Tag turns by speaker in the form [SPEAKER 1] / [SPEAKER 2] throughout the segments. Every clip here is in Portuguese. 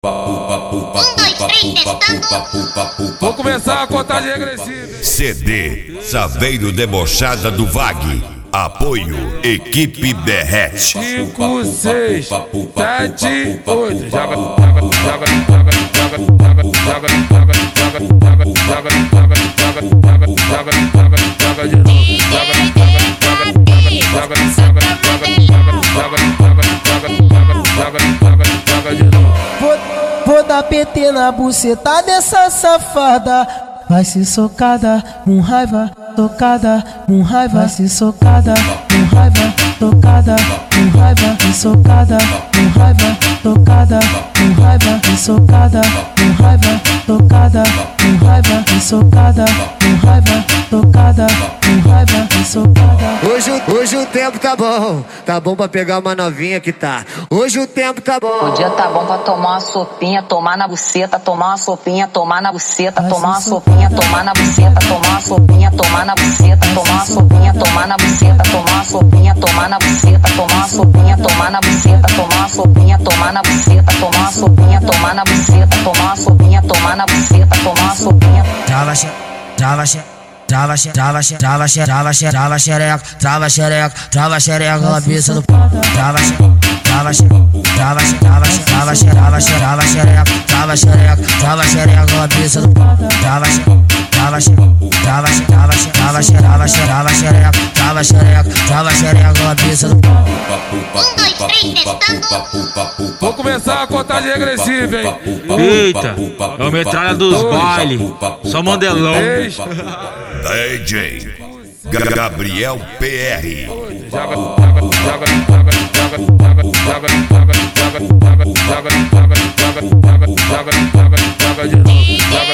[SPEAKER 1] Vou começar a contagem regressiva.
[SPEAKER 2] CD Saveiro Debochada do Vag. Apoio Equipe Derrete.
[SPEAKER 1] 5, 6, 7, 8. Joga de novo.
[SPEAKER 3] Vou dar PT na buceta dessa safada. Vai se socada, com raiva, tocada, com raiva, vai se socada, com raiva, tocada, com raiva, e socada, com raiva, tocada, com raiva, e socada, com raiva, tocada, com raiva, e socada, com raiva, tocada, com raiva, e socada.
[SPEAKER 4] Hoje o tempo tá bom pra pegar uma novinha que tá. Hoje o tempo tá bom.
[SPEAKER 5] O dia tá bom pra tomar uma sopinha, tomar na buceta, tomar uma sopinha, tomar na buceta, tomar uma sopinha, tomar na buceta, tomar uma sopinha, tomar na buceta, tomar uma sopinha, tomar na buceta, tomar uma sopinha, tomar na buceta, tomar uma sopinha, tomar na buceta, tomar uma sopinha, tomar na buceta, tomar uma sopinha, tomar na buceta, tomar uma sopinha, tomar na buceta, tomar uma sopinha.
[SPEAKER 3] Trava xereca, cabeça do pau. Trava xereca, cabeça do pau. Trava xereca, cabeça do pau.
[SPEAKER 1] Vou começar a contagem regressiva, hein?
[SPEAKER 6] Eita, é o metralha dos bailes. Só Mandelão.
[SPEAKER 2] DJ Gabriel PR.
[SPEAKER 1] Joga de novo.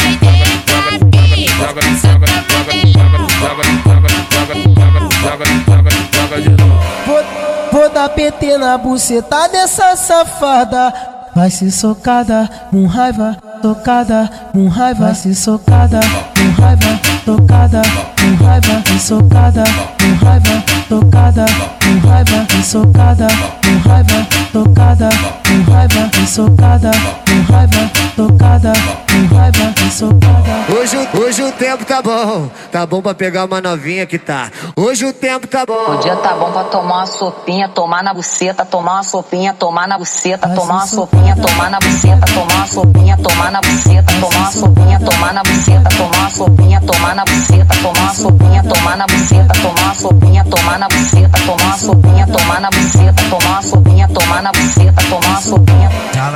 [SPEAKER 3] Vou dar PT na buceta dessa safada. Vai se socada, com raiva, tocada, com raiva, vai se socada, com raiva, tocada, com raiva, e socada, com raiva, tocada, com raiva, e socada, com raiva, tocada, com raiva, e socada, com raiva, tocada, com raiva, e socada.
[SPEAKER 4] Hoje o tempo tá bom pra pegar uma novinha que tá. Hoje o tempo tá bom.
[SPEAKER 5] O dia tá bom pra tomar uma sopinha, tomar na buceta, tomar uma sopinha, tomar na buceta, tomar uma sopinha, tomar na buceta, tomar uma sopinha, tomar na buceta, tomar uma sopinha, tomar na buceta, tomar uma sopinha, tomar na buceta, tomar uma sopinha, tomar na buceta, tomar uma sopinha, tomar na buceta, tomar uma sopinha, tomar na buceta, tomar uma sopinha, tomar na buceta, tomar uma sopinha.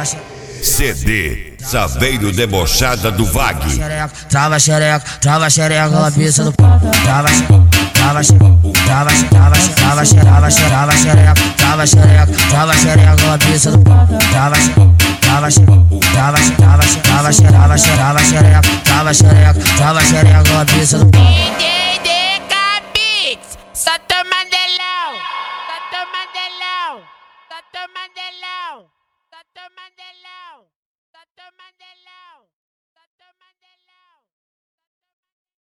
[SPEAKER 2] CD Saveiro Debochada do Vag.
[SPEAKER 3] Trava xereca, cabeça do pau. Trava xereca, cabeça do pau. Trava xereca, cabeça do pau.
[SPEAKER 7] DDK Beats, Santo Mandelão, Santo Mandelão, Santo Mandelão, Santo Mandelão, Santo Mandelão.